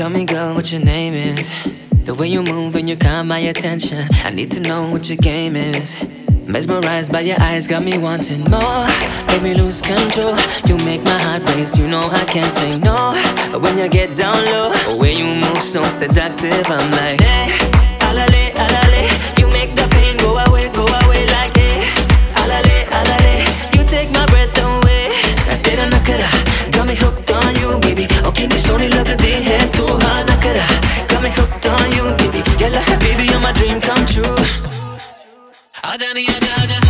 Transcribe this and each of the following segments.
Tell me, girl, what your name is. The way you move and you caught my attention. I need to know what your game is. Mesmerized by your eyes, got me wanting more. Make me lose control. You make my heart race, you know I can't say no. When you get down low, the way you move so seductive, I'm like, hey, alale, alale. You make the pain go away like, hey, alale, alale. You take my breath away. Tera nakara, got me hooked on you, baby. Okay, ni soni lagdi hai tu haan nakara. Got me hooked on you, baby. Yalla habibi, you're my dream come true. Aja nahi aja aja.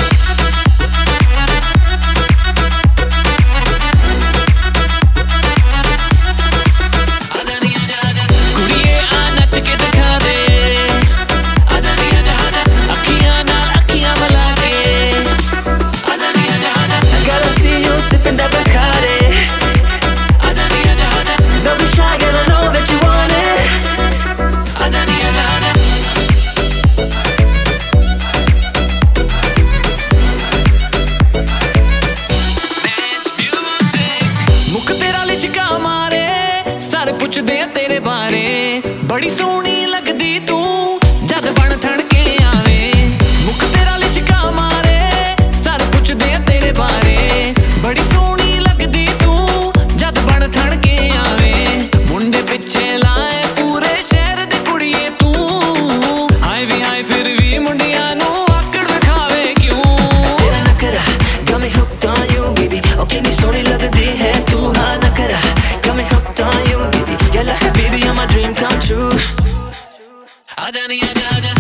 पुछदे तेरे बारे बड़ी सोहनी लगदी तू जद बन ठण के आवे मुख तेरा लिशका मारे सर पुछदे तेरे बारे बड़ी सोहनी लगदी तू जद बन ठण के आवे मुंडे पिछे लाए पूरे शहर दी कुड़िए तू हाय फिर भी मुंडियां नू आकड़ दिखावे क्यों तेरा नखरा got me hooked on you baby okay नी सोहनी लगदी है तू हाँ नखरा got me hooked on you baby yalla habibi you're my dream come true आजा नहीं आजा आजा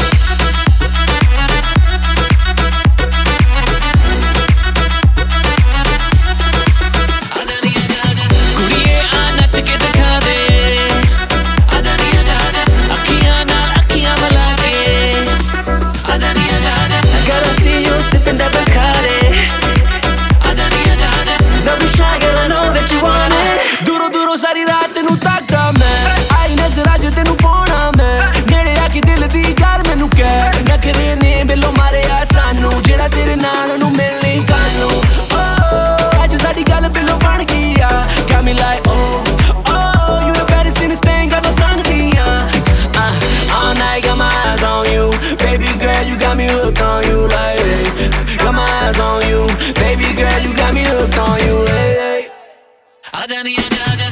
सारी रात तेनू ताकदा मैं आई नजरा च तेनू पाउणा मैं नेड़े आके दिल दी गल मैनू कह नखरे ने बेलो मारे आ सानू जेड़ा तेरे नाल नू मिलनी कानू अज साडी गल बिलो बन गई आ got me like oh you the baddest in this thing got no संगदी all night got my eyes on you baby girl you got me hooked on you like got my eyes on you baby girl you got me hooked on you hey आजा नहीं आजा आजा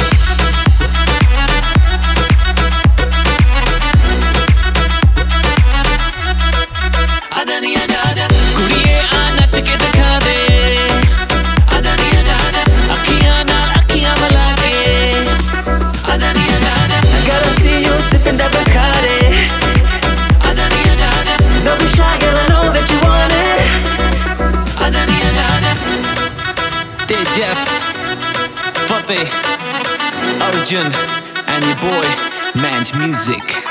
Yes, Fabe, Arjun, and your boy, Manj Music.